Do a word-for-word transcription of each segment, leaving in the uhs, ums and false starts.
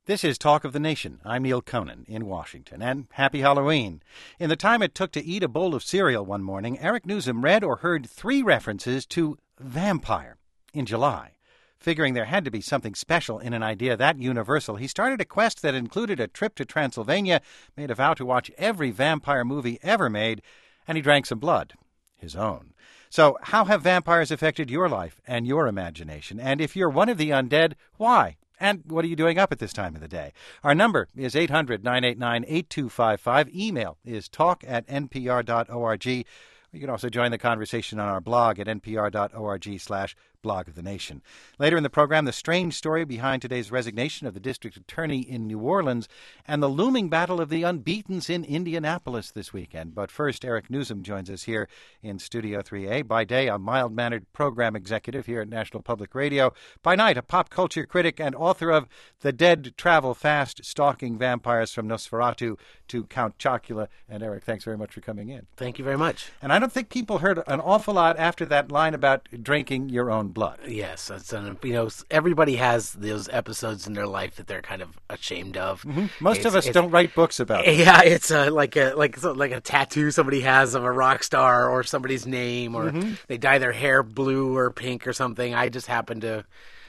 This is Talk of the Nation. I'm Neil Conan in Washington, and happy Halloween. In the time it took to eat a bowl of cereal one morning, Eric Nuzum read or heard three references to vampire in July. Figuring there had to be something special in an idea that universal, he started a quest that included a trip to Transylvania, made a vow to watch every vampire movie ever made, and he drank some blood, his own. So how have vampires affected your life and your imagination? And if you're one of the undead, why? And what are you doing up at this time of the day? Our number is eight hundred, nine eight nine, eight two five five. Email is talk at npr dot org. You can also join the conversation on our blog at npr.org slash blog of the nation. Later in the program, the strange story behind today's resignation of the district attorney in New Orleans and the looming battle of the unbeatens in Indianapolis this weekend. But first, Eric Nuzum joins us here in Studio three A. By day, a mild-mannered program executive here at National Public Radio. By night, a pop culture critic and author of The Dead Travel Fast, Stalking Vampires from Nosferatu to Count Chocula. And Eric, thanks very much for coming in. Thank you very much. And I don't think people heard an awful lot after that line about drinking your own blood. Yes, it's an, you know, everybody has those episodes in their life that they're kind of ashamed of. Mm-hmm. Most it's, of us don't write books about it. Yeah, it's a, like a like like a tattoo somebody has of a rock star or somebody's name, or mm-hmm. they dye their hair blue or pink or something. I just happen to.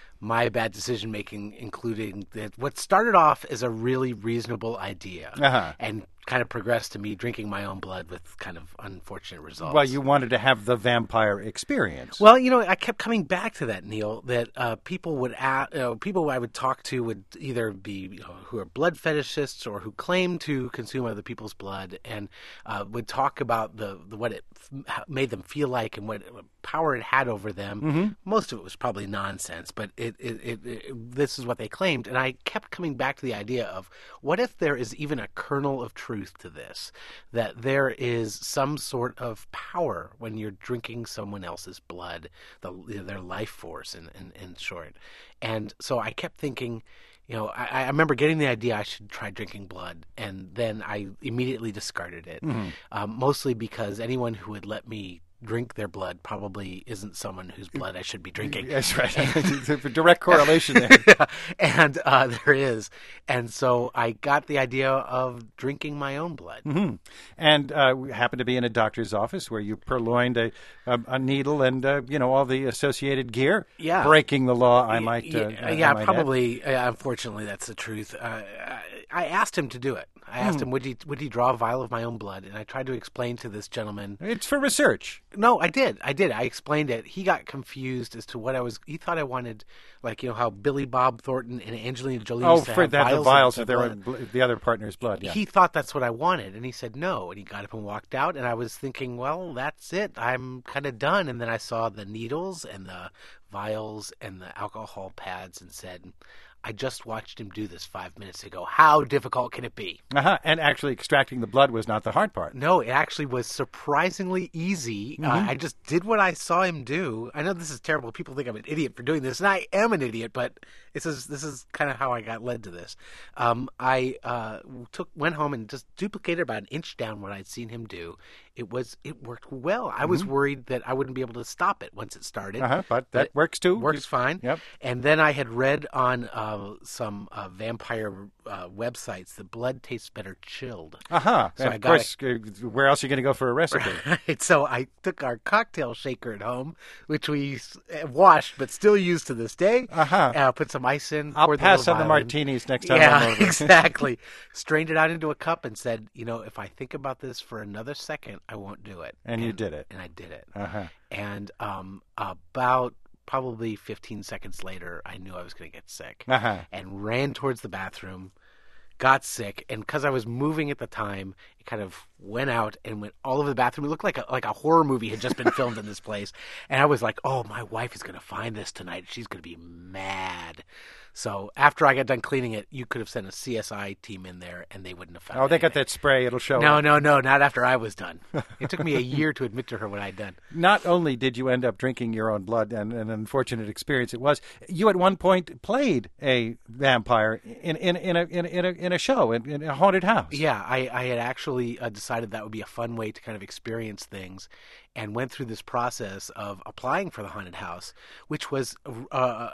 My bad decision making, including that what started off as a really reasonable idea uh-huh. and kind of progressed to me drinking my own blood with kind of unfortunate results. Well, you wanted to have the vampire experience. Well, you know, I kept coming back to that, Neil, that uh, people would ask, you know, people I would talk to would either be, you know, who are blood fetishists or who claim to consume other people's blood, and uh, would talk about the, the what it f- made them feel like and what power it had over them. Mm-hmm. Most of it was probably nonsense, but it, it, it, it, this is what they claimed. And I kept coming back to the idea of what if there is even a kernel of truth to this, that there is some sort of power when you're drinking someone else's blood, the, their life force in, in, in short. And so I kept thinking, you know, I, I remember getting the idea I should try drinking blood, and then I immediately discarded it, mm-hmm. um, mostly because anyone who would let me drink their blood probably isn't someone whose blood I should be drinking. That's right. There's a direct correlation there. Yeah, and uh, there is. And so I got the idea of drinking my own blood. Mm-hmm. And uh, we happened to be in a doctor's office where you purloined a, a, a needle and, uh, you know, all the associated gear. Yeah. Breaking the law, I might uh, Yeah, I yeah might probably. Uh, unfortunately, that's the truth. Uh, I asked him to do it. I asked Hmm. him, would he would he draw a vial of my own blood? And I tried to explain to this gentleman. It's for research. No, I did. I did. I explained it. He got confused as to what I was. He thought I wanted, like, you know, how Billy Bob Thornton and Angelina Jolie Oh, used to for have that, vials the vials of, of their blood. own, bl- the other partner's blood. Yeah. He thought that's what I wanted, and he said no. And he got up and walked out. And I was thinking, well, that's it. I'm kind of done. And then I saw the needles and the vials and the alcohol pads and said, I just watched him do this five minutes ago. How difficult can it be? Uh-huh. And actually extracting the blood was not the hard part. No, it actually was surprisingly easy. Mm-hmm. Uh, I just did what I saw him do. I know this is terrible. People think I'm an idiot for doing this, and I am an idiot, but this is this is kind of how I got led to this. Um, I uh, took went home and just duplicated about an inch down what I'd seen him do. It was it worked well. I was Mm-hmm. worried that I wouldn't be able to stop it once it started. Uh-huh. But that works too. Works fine. Yep. And then I had read on uh, some uh, vampire uh, websites that blood tastes better chilled. Uh-huh. So and I of got course, uh, where else are you going to go for a recipe? Right. So I took our cocktail shaker at home, which we uh, washed but still use to this day. Uh-huh. Uh, put some ice in. I'll poured pass the on the vial in. martinis next time I'm Yeah, over. exactly. Strained it out into a cup and said, you know, if I think about this for another second, I won't do it. And you did it. And I did it. Uh-huh. And um, about probably fifteen seconds later, I knew I was going to get sick. Uh-huh. And ran towards the bathroom, got sick, and because I was moving at the time, it kind of went out and went all over the bathroom. It looked like a like a horror movie had just been filmed in this place. And I was like, oh, my wife is going to find this tonight. She's going to be mad. So after I got done cleaning it, you could have sent a C S I team in there, and they wouldn't have found it. Oh, they got that spray. It'll show No, up. no, no, not after I was done. It took me a year to admit to her what I'd done. Not only did you end up drinking your own blood, and an unfortunate experience it was, you at one point played a vampire in in in a in a in a, in a show in, in a haunted house. Yeah, I, I had actually uh, decided that would be a fun way to kind of experience things, and went through this process of applying for the haunted house, which was uh,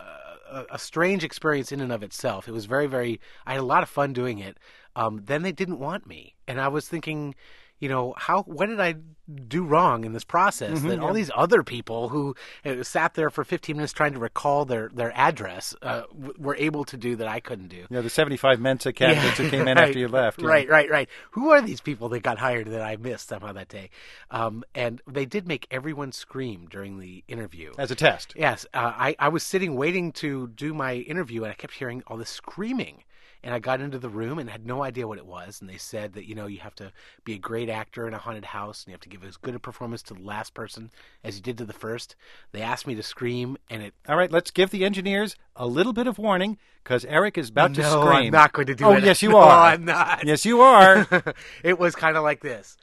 a, a strange experience in and of itself. It was very, very. I had a lot of fun doing it. Um, then they didn't want me, and I was thinking, you know, how what did I do wrong in this process Mm-hmm, that yeah. all these other people who uh, sat there for fifteen minutes trying to recall their their address uh, w- were able to do that I couldn't do. Yeah, the seventy-five Mensa candidates who came in right, after you left. yeah. Right, right, right. Who are these people that got hired that I missed somehow that day? Um, and they did make everyone scream during the interview. As a test. Yes, uh, I, I was sitting waiting to do my interview, and I kept hearing all this screaming. And I got into the room and had no idea what it was. And they said that, you know, you have to be a great actor in a haunted house, and you have to give as good a performance to the last person as you did to the first. They asked me to scream, and it... All right, let's give the engineers a little bit of warning, because Eric is about to no, scream. I'm not going to do oh, it. yes, you no, are. I'm not. Yes, you are. It was kind of like this.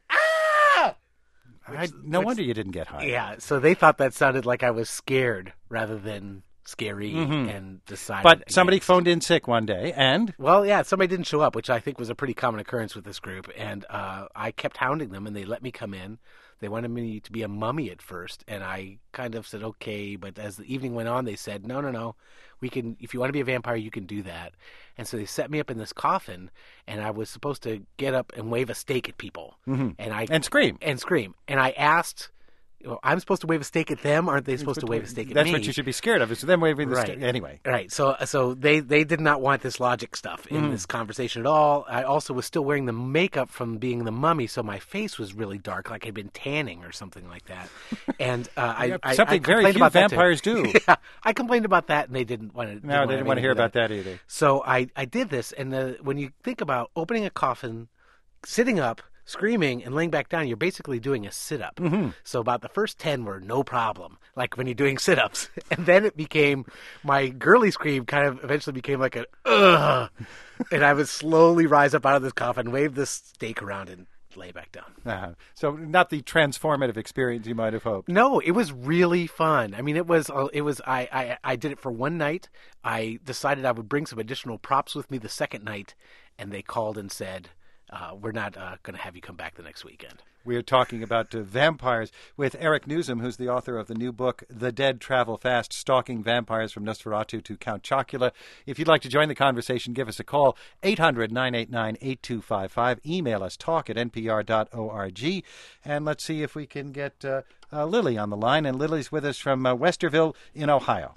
Ah! I, no which- wonder you didn't get hired. Yeah, so they thought that sounded like I was scared rather than scary Mhm. and decided. But somebody against. phoned in sick one day, and Well, yeah, somebody didn't show up, which I think was a pretty common occurrence with this group. And uh, I kept hounding them, and they let me come in. They wanted me to be a mummy at first, and I kind of said, okay. But as the evening went on, they said, no, no, no. We can, if you want to be a vampire, you can do that. And so they set me up in this coffin, and I was supposed to get up and wave a stake at people. Mhm. And I and scream. And scream. And I asked... Well, I'm supposed to wave a stake at them. Aren't they supposed to wave a stake at That's me? what you should be scared of, is them waving the Right. stick. Anyway. Right. So so they, they did not want this logic stuff in Mm. this conversation at all. I also was still wearing the makeup from being the mummy, so my face was really dark, like I'd been tanning or something like that. And uh, I, Yeah, I something I very complained few about that too. vampires do. Yeah, I complained about that, and they didn't want to. No, they didn't want to hear about that either. So I, I did this, and the, when you think about opening a coffin, sitting up, screaming, and laying back down, you're basically doing a sit-up. Mm-hmm. So about the first ten were no problem, like when you're doing sit-ups. And then it became, my girly scream kind of eventually became like a, ugh. And I would slowly rise up out of this coffin, wave this stake around, and lay back down. Uh-huh. So not the transformative experience you might have hoped. No, it was really fun. I mean, it was, uh, it was, I, I, I did it for one night. I decided I would bring some additional props with me the second night, and they called and said, Uh, we're not uh, going to have you come back the next weekend. We are talking about uh, vampires with Eric Newsom, who's the author of the new book, The Dead Travel Fast, Stalking Vampires from Nosferatu to Count Chocula. If you'd like to join the conversation, give us a call, eight hundred, nine eight nine, eight two five five. Email us, talk at n p r dot org. And let's see if we can get uh, uh, Lily on the line. And Lily's with us from uh, Westerville in Ohio.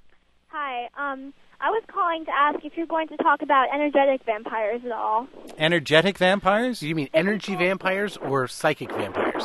Hi. Um, I was calling to ask if you're going to talk about energetic vampires at all. Energetic vampires? Do you mean energy vampires or psychic vampires?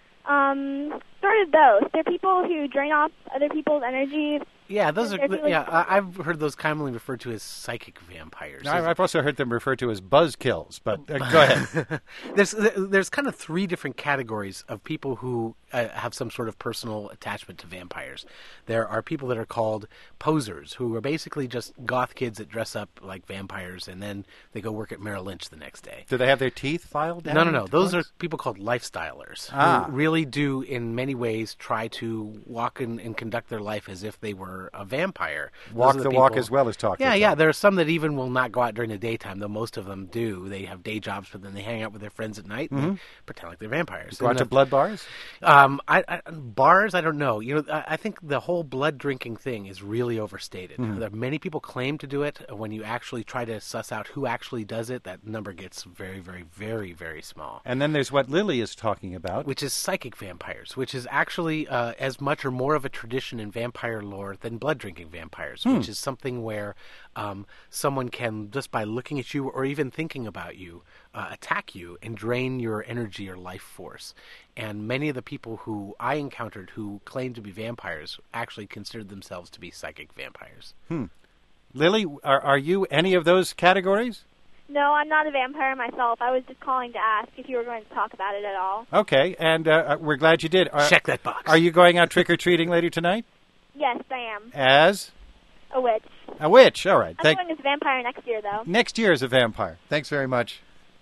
Um, sort of both. They're people who drain off other people's energy. Yeah, those are. They're really- Yeah, I- I've heard those commonly referred to as psychic vampires. I- I've also heard them referred to as buzzkills, but uh, go ahead. there's there's kind of three different categories of people who uh, have some sort of personal attachment to vampires. There are people that are called posers, who are basically just goth kids that dress up like vampires, and then they go work at Merrill Lynch the next day. Do they have their teeth filed down? No, no, no. Those are towards- people called lifestylers Ah. who really do, in many ways, try to walk in and conduct their life as if they were a vampire. Those Walk are the walk people- as well as talk the Yeah, yeah. talk. There are some that even will not go out during the daytime, though most of them do. They have day jobs, but then they hang out with their friends at night and they pretend like they're vampires. Go out And to the- blood bars? um, I, I, bars, I don't know. You know, I, I think the whole blood drinking thing is really overstated. There, many people claim to do it. When you actually try to suss out who actually does it, that number gets very, very, very, very small. And then there's what Lily is talking about. Which is psychic vampires, which is actually uh, as much or more of a tradition in vampire lore than blood drinking vampires, which is something where um, someone can, just by looking at you or even thinking about you, uh, attack you and drain your energy or life force. And many of the people who I encountered who claimed to be vampires actually considered themselves to be psychic vampires. Lily, are, are you any of those categories? No, I'm not a vampire myself. I was just calling to ask if you were going to talk about it at all. Okay, and uh, we're glad you did. Are, Check that box. Are you going out trick-or-treating later tonight? Yes, I am. As A witch. a witch. All right. I'm Thank- going as a vampire next year, though. Next year as a vampire. Thanks very much.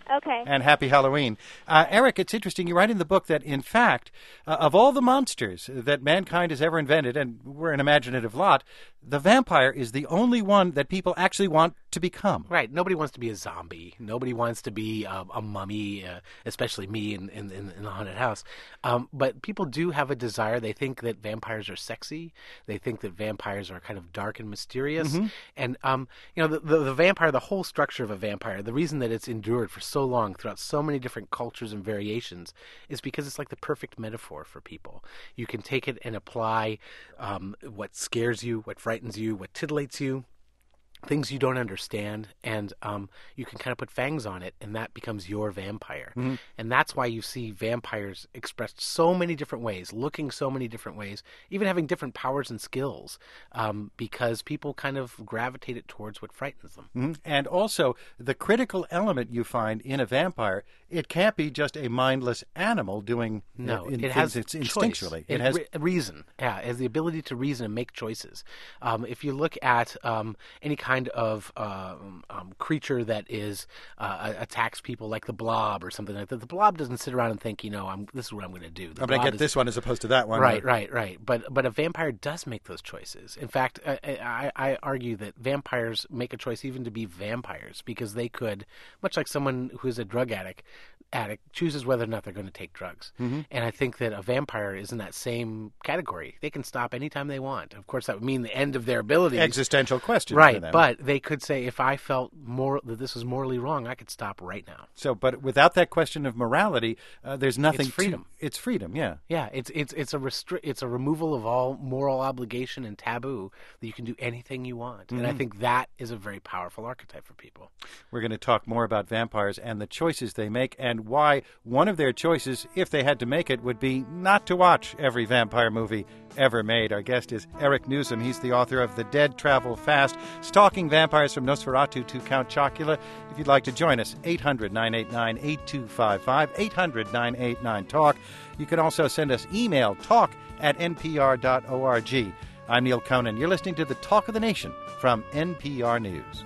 Okay. And happy Halloween. Uh, Eric, it's interesting. You write in the book that, in fact, uh, of all the monsters that mankind has ever invented, and we're an imaginative lot, the vampire is the only one that people actually want to become. Right. Nobody wants to be a zombie. Nobody wants to be uh, a mummy, uh, especially me in, in, in the haunted house. Um, but people do have a desire. They think that vampires are sexy. They think that vampires are kind of dark and mysterious. Mm-hmm. And, um, you know, the, the, the vampire, the whole structure of a vampire, the reason that it's endured for so long throughout so many different cultures and variations is because it's like the perfect metaphor for people. You can take it and apply um, what scares you, what frightens you, what titillates you, things you don't understand, and um, you can kind of put fangs on it, and that becomes your vampire. Mm-hmm. And that's why you see vampires expressed so many different ways, looking so many different ways, even having different powers and skills, um, because people kind of gravitate it towards what frightens them. Mm-hmm. And also, the critical element you find in a vampire, it can't be just a mindless animal doing no, in, it has it's instinctually. It, it has re- reason. Yeah, it has the ability to reason and make choices. Um, if you look at um, any kind of uh, um, creature that is uh, attacks people, like the Blob or something like that, the Blob doesn't sit around and think, you know, I'm this is what I'm going to do. The I'm going to get is, this one as opposed to that one. Right, or... right, right. But but a vampire does make those choices. In fact, I, I, I argue that vampires make a choice even to be vampires because they could, much like someone who is a drug addict, addict chooses whether or not they're going to take drugs. Mm-hmm. And I think that a vampire is in that same category. They can stop anytime they want. Of course, that would mean the end of their abilities. Existential question. Right, for them. But they could say, if I felt more that this was morally wrong, I could stop right now. So, but without that question of morality, uh, there's nothing. It's freedom. To, it's freedom, yeah. Yeah, it's it's it's a restri- it's a removal of all moral obligation and taboo that you can do anything you want. Mm-hmm. And I think that is a very powerful archetype for people. We're going to talk more about vampires and the choices they make and why one of their choices, if they had to make it, would be not to watch every vampire movie ever made. Our guest is Eric Nuzum. He's the author of The Dead Travel Fast, Stalking Vampires from Nosferatu to Count Chocula. If you'd like to join us, eight hundred, nine eight nine, eight two five five, eight hundred, nine eight nine, talk. You can also send us email, talk at n p r dot org. I'm Neil Conan. You're listening to the Talk of the Nation from N P R News.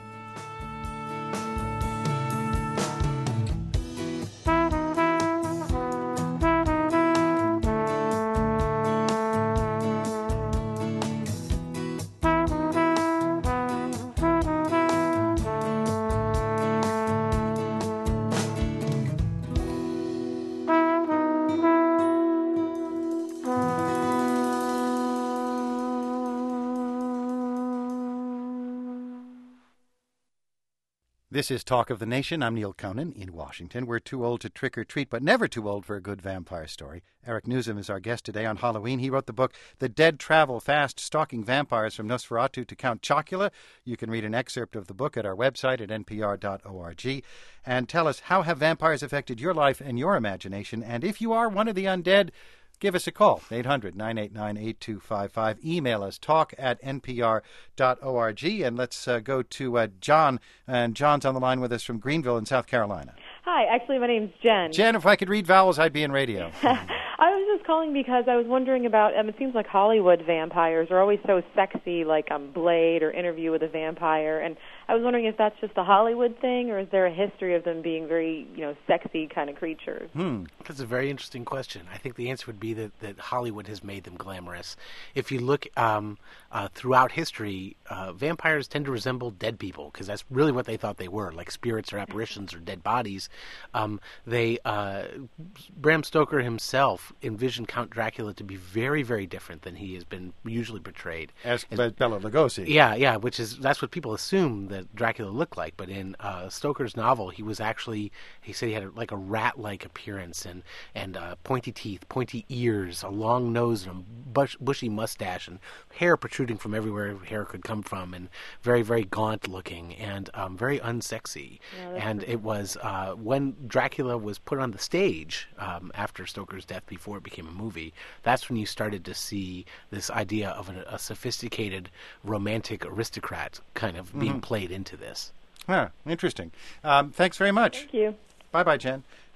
This is Talk of the Nation. I'm Neil Conan in Washington. We're too old to trick or treat, but never too old for a good vampire story. Eric Nuzum is our guest today on Halloween. He wrote the book The Dead Travel Fast, Stalking Vampires from Nosferatu to Count Chocula. You can read an excerpt of the book at our website at n p r dot org. And tell us, how have vampires affected your life and your imagination? And if you are one of the undead, give us a call, eight hundred, nine eight nine, eight two five five. Email us, talk at n p r dot org. And let's uh, go to uh, John. And John's on the line with us from Greenville in South Carolina. Hi, actually my name's Jen. Jen, if I could read vowels, I'd be in radio. I was just calling because I was wondering about, um, it seems like Hollywood vampires are always so sexy, like um, Blade or Interview with a Vampire, and I was wondering if that's just a Hollywood thing, or is there a history of them being very, you know, sexy kind of creatures? Hmm. That's a very interesting question. I think the answer would be that, that Hollywood has made them glamorous. If you look um, uh, throughout history, uh, vampires tend to resemble dead people, because that's really what they thought they were, like spirits or apparitions or dead bodies. Um, they, uh, Bram Stoker himself envisioned Count Dracula to be very, very different than he has been usually portrayed. As and, Bela Lugosi. Yeah, yeah, which is, that's what people assume that Dracula looked like. But in uh, Stoker's novel, he was actually, he said he had a, like a rat-like appearance and, and uh, pointy teeth, pointy ears, a long nose, and a bush, bushy mustache, and hair protruding from everywhere hair could come from, and very, very gaunt looking, and um, very unsexy. Yeah, and it was, uh, when Dracula was put on the stage um, after Stoker's death, before it became a movie, that's when you started to see this idea of a, a sophisticated romantic aristocrat kind of being mm-hmm. played into this. Huh, interesting. Um, thanks very much. Thank you. Bye-bye, Jen.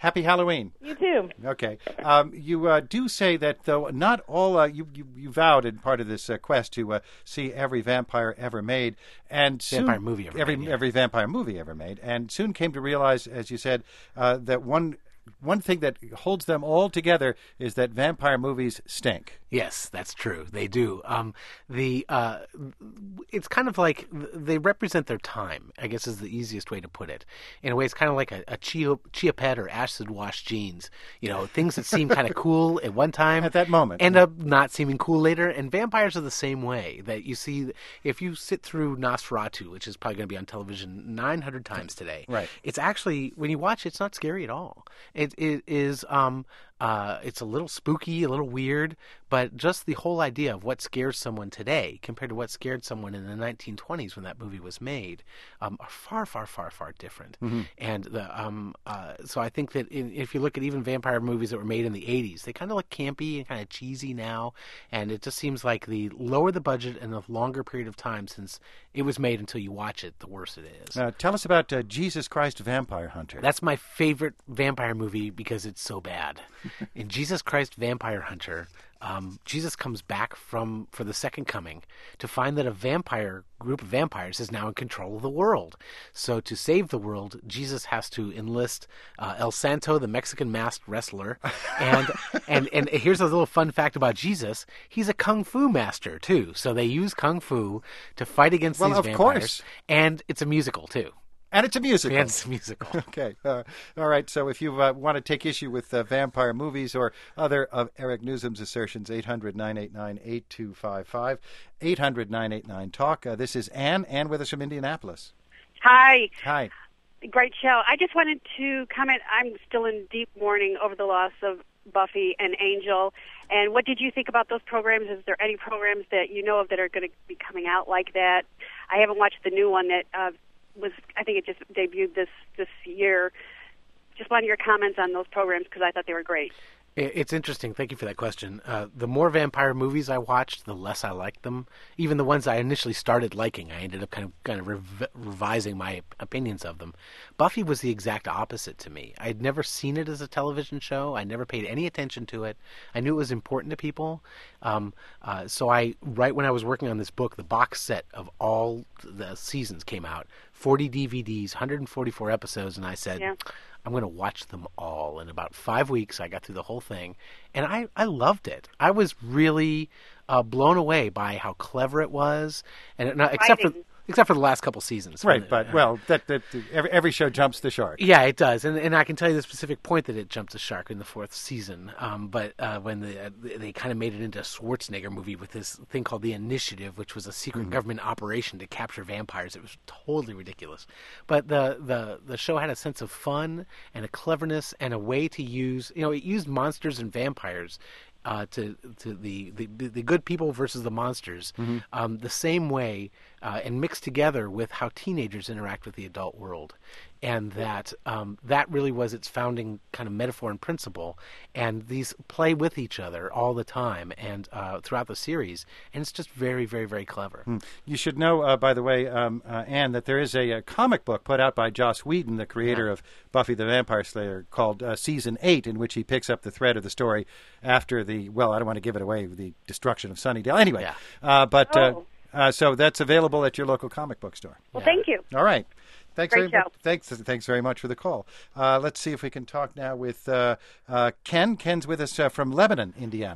Happy Halloween. You too. Okay. Um, you uh, do say that, though, not all, uh, you, you, you vowed in part of this uh, quest to uh, see every vampire ever made. and soon, Vampire movie ever every, made. Yeah. Every vampire movie ever made. And soon came to realize, as you said, uh, that one one thing that holds them all together is that vampire movies stink. Yes, that's true. They do. Um, the uh, it's kind of like they represent their time, I guess is the easiest way to put it. In a way, it's kind of like a, a chia, chia pet or acid wash jeans. You know, things that seem kind of cool at one time. At that moment. End up not seeming cool later. And vampires are the same way. That you see, if you sit through Nosferatu, which is probably going to be on television nine hundred times today. Right. It's actually, when you watch it, it's not scary at all. It, it is... Um, Uh, it's a little spooky, a little weird, but just the whole idea of what scares someone today compared to what scared someone in the nineteen twenties when that movie was made um, are far, far, far, far different. Mm-hmm. And the um, uh, so I think that in, if you look at even vampire movies that were made in the eighties, they kind of look campy and kind of cheesy now. And it just seems like the lower the budget and the longer period of time since it was made until you watch it, the worse it is. Uh, tell us about uh, Jesus Christ Vampire Hunter. That's my favorite vampire movie because it's so bad. In Jesus Christ Vampire Hunter, um, Jesus comes back from for the second coming to find that a vampire group of vampires is now in control of the world. So to save the world, Jesus has to enlist uh, El Santo, the Mexican masked wrestler. And, and and here's a little fun fact about Jesus. He's a kung fu master, too. So they use kung fu to fight against well, these of vampires. Course. And it's a musical, too. And it's a musical. And it's a musical. Okay. Uh, all right. So if you uh, want to take issue with uh, vampire movies or other of Eric Nuzum's assertions, eight hundred, nine eight nine, eight two five five, eight hundred, nine eight nine, talk. Uh, this is Ann. Ann with us from Indianapolis. Hi. Hi. Great show. I just wanted to comment. I'm still in deep mourning over the loss of Buffy and Angel. And what did you think about those programs? Is there any programs that you know of that are going to be coming out like that? I haven't watched the new one that uh, was, I think it just debuted this, this year. Just wanted your comments on those programs because I thought they were great. It's interesting. Thank you for that question. Uh, the more vampire movies I watched, the less I liked them. Even the ones I initially started liking, I ended up kind of kind of rev- revising my opinions of them. Buffy was the exact opposite to me. I had never seen it as a television show. I never paid any attention to it. I knew it was important to people. Um, uh, so I, right when I was working on this book, the box set of all the seasons came out, forty D V Ds, one hundred forty-four episodes, and I said, Yeah. I'm going to watch them all. In about five weeks, I got through the whole thing, and I, I loved it. I was really uh, blown away by how clever it was, and it, not, except for Writing. except for the last couple seasons. Right, When- but, uh, well, that, that every, every show jumps the shark. yeah, it does, and and I can tell you the specific point that it jumped the shark in the fourth season. Um, but uh, when the, uh, they kind of made it into a Schwarzenegger movie with this thing called the Initiative, which was a secret government operation to capture vampires, it was totally ridiculous. But the the the show had a sense of fun and a cleverness and a way to use, you know, it used monsters and vampires. Uh, to to the, the, the good people versus the monsters, um, the same way, uh, and mixed together with how teenagers interact with the adult world, and that um, that really was its founding kind of metaphor and principle. And these play with each other all the time and uh, throughout the series, and it's just very, very, very clever. You should know, uh, by the way, um, uh, Ann, that there is a, a comic book put out by Joss Whedon, the creator of Buffy the Vampire Slayer, called uh, Season eight, in which he picks up the thread of the story after the, well, I don't want to give it away, the destruction of Sunnydale. Anyway, Yeah. uh, but uh, Oh. uh, so that's available at your local comic book store. Well, Yeah. thank you. All right. Thanks Great very show. much. Thanks, thanks very much for the call. Uh, let's see if we can talk now with uh, uh, Ken. Ken's with us uh, from Lebanon, Indiana.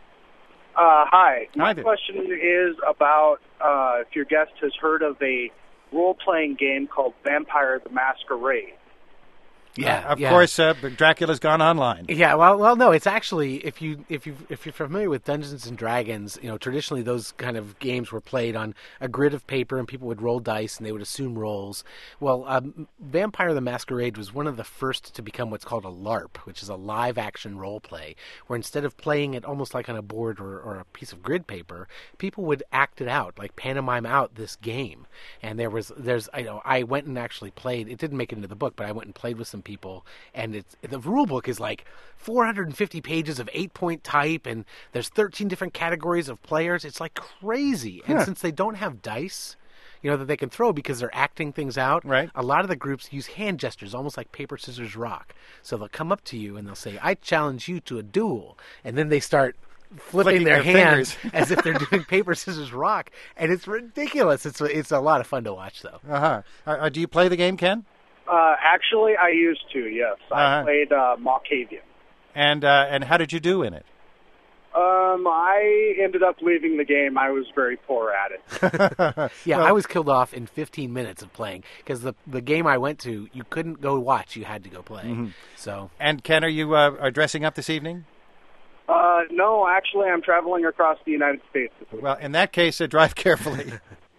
Uh, hi. Hi My there. question is about uh, if your guest has heard of a role-playing game called Vampire the Masquerade. Yeah, Of yeah. course, uh, Dracula's gone online. Yeah, well, well, no, it's actually if you if you if you're familiar with Dungeons and Dragons, you know, traditionally those kind of games were played on a grid of paper, and people would roll dice and they would assume roles. Well, um, Vampire the Masquerade was one of the first to become what's called a LARP, which is a live action role play, where instead of playing it almost like on a board or, or a piece of grid paper, people would act it out, like pantomime out this game. And there was there's I know I went and actually played. It didn't make it into the book, but I went and played with some people, and it's the rule book is like four hundred fifty pages of eight point type, and there's thirteen different categories of players. It's like crazy. And Huh. since they don't have dice, you know, that they can throw because they're acting things out. Right. A lot of the groups use hand gestures, almost like paper, scissors, rock. So they'll come up to you and they'll say, I challenge you to a duel. And then they start flipping Flicking their, their hands fingers. as if they're doing paper, scissors, rock. And it's ridiculous. It's a, it's a lot of fun to watch, though. Uh-huh. Uh, uh, do you play the game, Ken? Uh, actually, I used to, yes. I Uh-huh. played uh, Malkavian. And uh, and how did you do in it? Um, I ended up leaving the game. I was very poor at it. Yeah, Well- I was killed off in fifteen minutes of playing because the the game I went to, you couldn't go watch; you had to go play. Mm-hmm. So And Ken, are you uh, are dressing up this evening? Uh, no, actually, I'm traveling across the United States. Well, in that case, uh, drive carefully.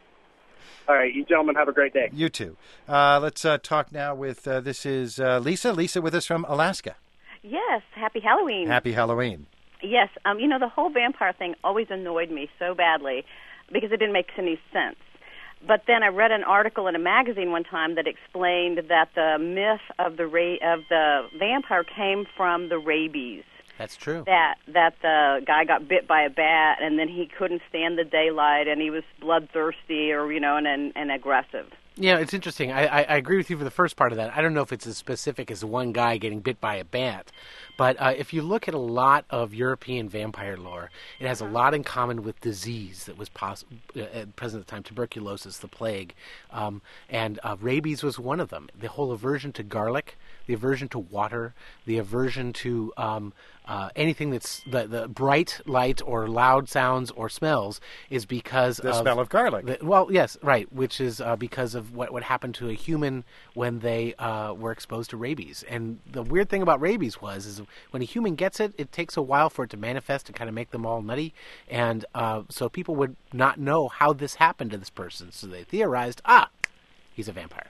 All right, you gentlemen have a great day. You too. Uh, let's uh, talk now with, uh, this is uh, Lisa. Lisa with us from Alaska. Yes, happy Halloween. Happy Halloween. Yes, um, you know, the whole vampire thing always annoyed me so badly because it didn't make any sense. But then I read an article in a magazine one time that explained that the myth of the ra- of the vampire came from the rabies. that's true. That that the guy got bit by a bat and then he couldn't stand the daylight and he was bloodthirsty or you know and and, and aggressive. Yeah, it's interesting. I, I, I agree with you for the first part of that. I don't know if it's as specific as one guy getting bit by a bat. But uh, if you look at a lot of European vampire lore, it has a lot in common with disease that was poss- uh, at present at the time, tuberculosis, the plague. Um, and uh, rabies was one of them. The whole aversion to garlic, the aversion to water, the aversion to um, uh, anything that's the, the bright light or loud sounds or smells is because The of... smell of garlic. The, well, yes, right, which is uh, because of what, what happened to a human when they uh, were exposed to rabies. And the weird thing about rabies was is when a human gets it, it takes a while for it to manifest and kind of make them all nutty. And uh, so people would not know how this happened to this person. So they theorized, ah, he's a vampire.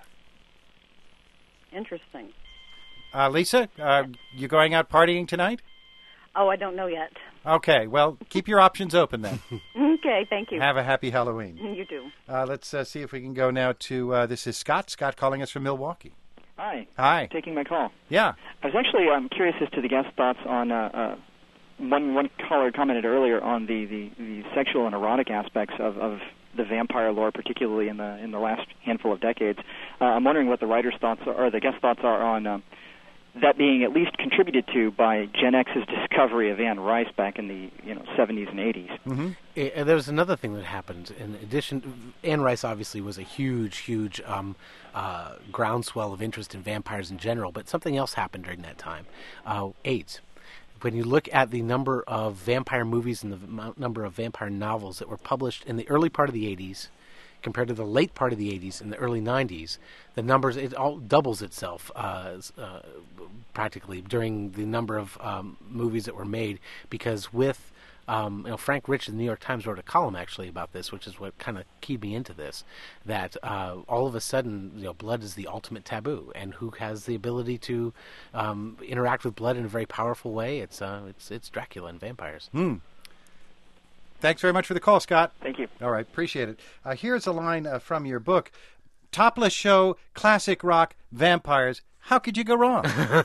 Interesting. Uh, Lisa, uh, you going out partying tonight? Oh, I don't know yet. Okay, well, keep your options open then. Okay, thank you. Have a happy Halloween. You too. Uh, let's uh, see if we can go now to, uh, this is Scott. Scott calling us from Milwaukee. Hi. Hi. Taking my call. Yeah. I was actually um, curious as to the guest thoughts on uh, uh, one one caller commented earlier on the, the, the sexual and erotic aspects of, of the vampire lore, particularly in the in the last handful of decades. Uh, I'm wondering what the writer's thoughts are, or the guest thoughts are on um, that being at least contributed to by Gen X's discovery of Anne Rice back in the you know seventies and eighties. Mm-hmm. Uh, there was another thing that happened. In addition, Anne Rice obviously was a huge, huge um, uh, groundswell of interest in vampires in general, but something else happened during that time. Uh, AIDS. When you look at the number of vampire movies and the v- number of vampire novels that were published in the early part of the eighties compared to the late part of the eighties and the early nineties, the numbers, it all doubles itself uh, uh, practically during the number of um, movies that were made, because with Um, you know, Frank Rich of the New York Times wrote a column actually about this, which is what kind of keyed me into this. That uh, all of a sudden, you know, blood is the ultimate taboo, and who has the ability to um, interact with blood in a very powerful way? It's uh, it's it's Dracula and vampires. Hmm. Thanks very much for the call, Scott. Thank you. All right, appreciate it. Uh, here's a line uh, from your book: "Topless show, classic rock, vampires. How could you go wrong?"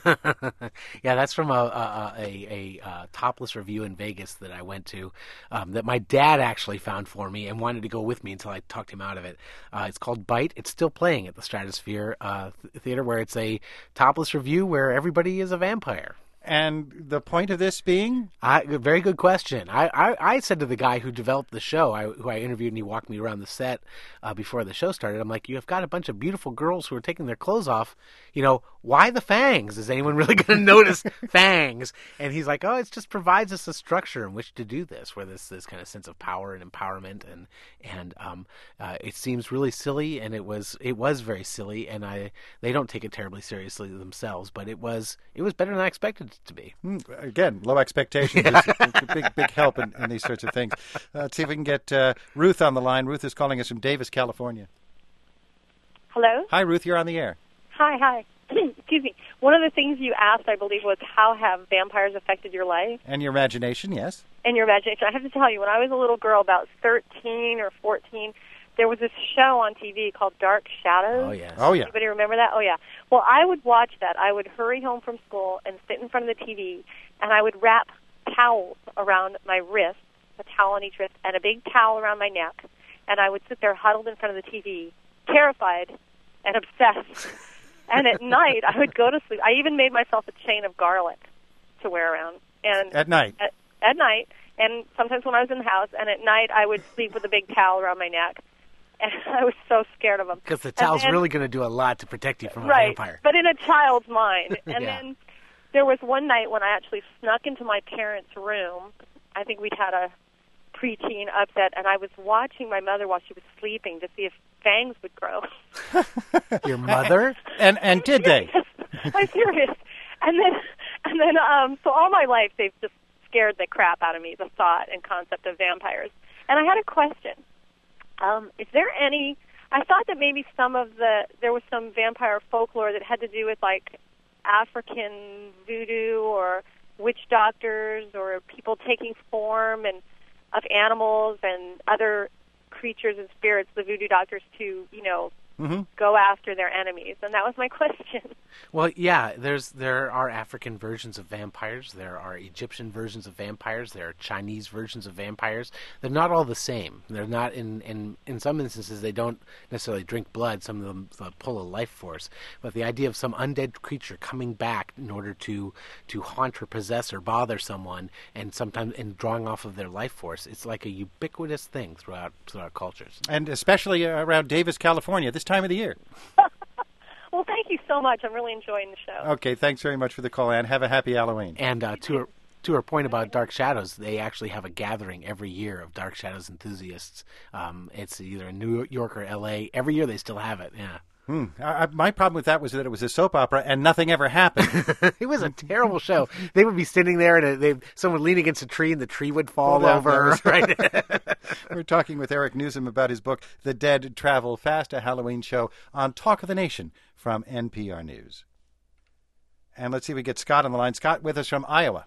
Yeah, that's from a a, a, a, a topless review in Vegas that I went to, um, that my dad actually found for me and wanted to go with me until I talked him out of it. Uh, it's called Bite. It's still playing at the Stratosphere uh, th- Theater, where it's a topless review where everybody is a vampire. And the point of this being? I, very good question. I, I, I said to the guy who developed the show, I, who I interviewed, and he walked me around the set uh, before the show started, I'm like, you've got a bunch of beautiful girls who are taking their clothes off. You know, why the fangs? Is anyone really going to notice fangs? And he's like, oh, it just provides us a structure in which to do this, where this this kind of sense of power and empowerment, and and um, uh, it seems really silly, and it was it was very silly, and I they don't take it terribly seriously themselves, but it was it was better than I expected it to be. Hmm, again, low expectations is a big, big help in, in these sorts of things. Uh, let's see if we can get uh, Ruth on the line. Ruth is calling us from Davis, California. Hello? Hi, Ruth. You're on the air. Hi, hi. Excuse me. One of the things you asked, I believe, was how have vampires affected your life And your imagination, yes. and your imagination. I have to tell you, when I was a little girl, about thirteen or fourteen, there was this show on T V called Dark Shadows. Oh, yes. Oh, yeah. Anybody remember that? Oh, yeah. Well, I would watch that. I would hurry home from school and sit in front of the T V, and I would wrap towels around my wrists, a towel on each wrist, and a big towel around my neck. and I would sit there huddled in front of the T V, terrified and obsessed. And at night, I would go to sleep. I even made myself a chain of garlic to wear around. And At night? At, at night, and sometimes when I was in the house, and at night I would sleep with a big towel around my neck. And I was so scared of them. Because the towel's and, really going to do a lot to protect you from right, a vampire. But in a child's mind. And yeah. then there was one night when I actually snuck into my parents' room. I think we'd had a preteen upset, and I was watching my mother while she was sleeping to see if fangs would grow. Your mother? And and did they? I'm serious. And then, and then, um, so all my life they've just scared the crap out of me, the thought and concept of vampires. And I had a question. Um, is there any, I thought that maybe some of the, there was some vampire folklore that had to do with like African voodoo or witch doctors or people taking form and of animals and other creatures and spirits, the voodoo doctors, to, you know, mm-hmm. go after their enemies. And that was my question. Well, yeah, there's there are African versions of vampires. There are Egyptian versions of vampires. There are Chinese versions of vampires. They're not all the same. They're not, in, in, in some instances, they don't necessarily drink blood. Some of them uh, pull a life force. But the idea of some undead creature coming back in order to, to haunt or possess or bother someone, and sometimes and drawing off of their life force, it's like a ubiquitous thing throughout, throughout cultures. And especially around Davis, California, this time of the year. Well, thank you so much. I'm really enjoying the show. Okay, thanks very much for the call, Ann. Have a happy Halloween. And uh, to her, to her point about Dark Shadows, they actually have a gathering every year of Dark Shadows enthusiasts. Um, it's either in New York or L A. Every year they still have it, yeah. Hmm. I, I, my problem with that was that it was a soap opera and nothing ever happened. It was a terrible show. They would be sitting there and they, someone would lean against a tree and the tree would fall well, over. Right? We're talking with Eric Nuzum about his book, The Dead Travel Fast, a Halloween show on Talk of the Nation from N P R News. And let's see if we get Scott on the line. Scott with us from Iowa.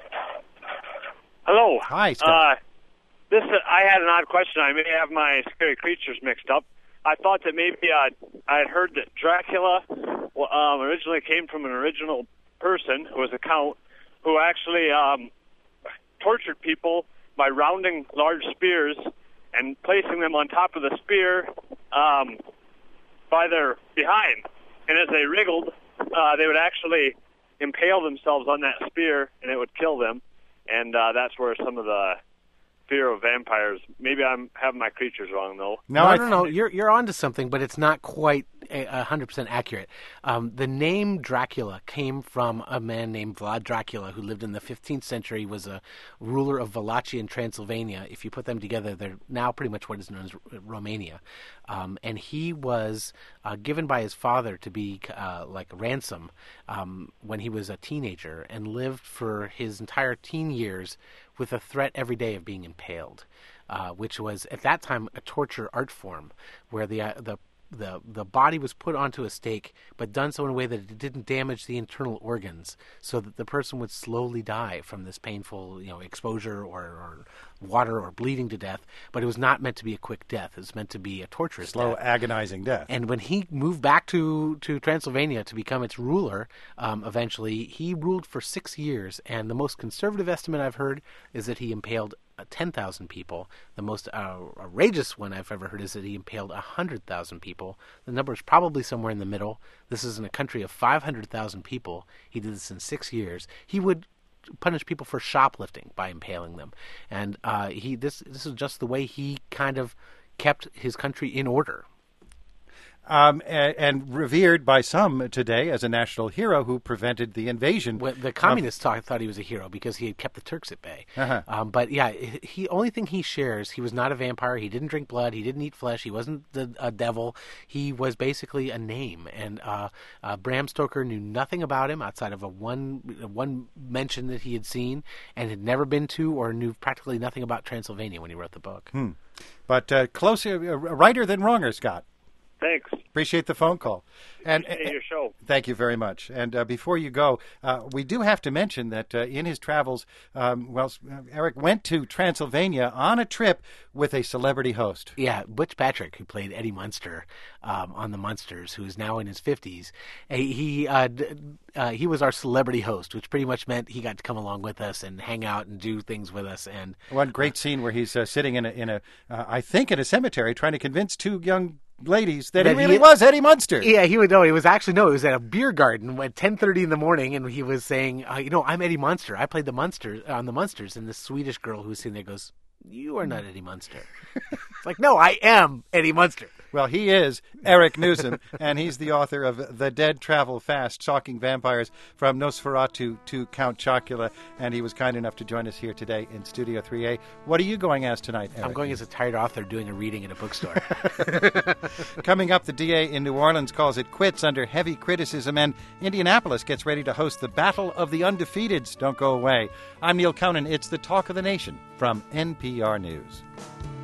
Hello. Hi, Scott. Uh, this uh, I had an odd question. I may have my scary creatures mixed up. I thought that maybe uh, I had heard that Dracula um, originally came from an original person who was a count who actually um, tortured people by rounding large spears and placing them on top of the spear um, by their behind. And as they wriggled, uh, they would actually impale themselves on that spear, and it would kill them. And uh, that's where some of the fear of vampires. Maybe I'm having my creatures wrong, though. No, no, no, no. You're you're onto something, but it's not quite a hundred percent accurate. Um, the name Dracula came from a man named Vlad Dracula, who lived in the fifteenth century. Was a ruler of Wallachia and Transylvania. If you put them together, they're now pretty much what is known as Romania. Um, and he was uh, given by his father to be uh, like ransom um, when he was a teenager, and lived for his entire teen years with a threat every day of being impaled, uh, which was at that time a torture art form, where the uh, the the the body was put onto a stake, but done so in a way that it didn't damage the internal organs, so that the person would slowly die from this painful, you know, exposure or, or water or bleeding to death. But it was not meant to be a quick death. It was meant to be a torturous slow, death. agonizing death. And when he moved back to, to Transylvania to become its ruler, um, eventually, he ruled for six years. And the most conservative estimate I've heard is that he impaled Uh, ten thousand people. The most uh, outrageous one I've ever heard is that he impaled one hundred thousand people. The number is probably somewhere in the middle. This is in a country of five hundred thousand people. He did this in six years. He would punish people for shoplifting by impaling them. And uh, he this this is just the way he kind of kept his country in order. Um, and, and revered by some today as a national hero who prevented the invasion. Well, the communists of... thought he was a hero because he had kept the Turks at bay. Uh-huh. Um, but yeah, he only thing he shares, he was not a vampire. He didn't drink blood. He didn't eat flesh. He wasn't the, a devil. He was basically a name. And uh, uh, Bram Stoker knew nothing about him outside of a one one mention that he had seen and had never been to, or knew practically nothing about Transylvania when he wrote the book. Hmm. But uh, closer, uh, righter than wronger, Scott. Thanks. Appreciate the phone call. And Appreciate your show. Thank you very much. And uh, before you go, uh, we do have to mention that uh, in his travels, um, well, Eric went to Transylvania on a trip with a celebrity host. Yeah, Butch Patrick, who played Eddie Munster um, on The Munsters, who is now in his fifties. He uh, uh, he was our celebrity host, which pretty much meant he got to come along with us and hang out and do things with us. And one great scene where he's uh, sitting in a, in a uh, I think, in a cemetery, trying to convince two young ladies that, that he really he, was Eddie Munster. Yeah, he would know. It was actually, no, it was at a beer garden at ten thirty in the morning, and he was saying, uh, you know, I'm Eddie Munster. I played the Munsters on the Munsters, and the Swedish girl who was sitting there goes, you are not Eddie Munster. It's like, no, I am Eddie Munster. Well, he is Eric Nuzum, and he's the author of The Dead Travel Fast, Shocking Vampires from Nosferatu to Count Chocula, and he was kind enough to join us here today in Studio three A. What are you going as tonight, Eric? I'm going as a tired author doing a reading in a bookstore. Coming up, the D A in New Orleans calls it quits under heavy criticism, and Indianapolis gets ready to host the Battle of the Undefeateds. Don't go away. I'm Neil Conan. It's the Talk of the Nation from N P R News.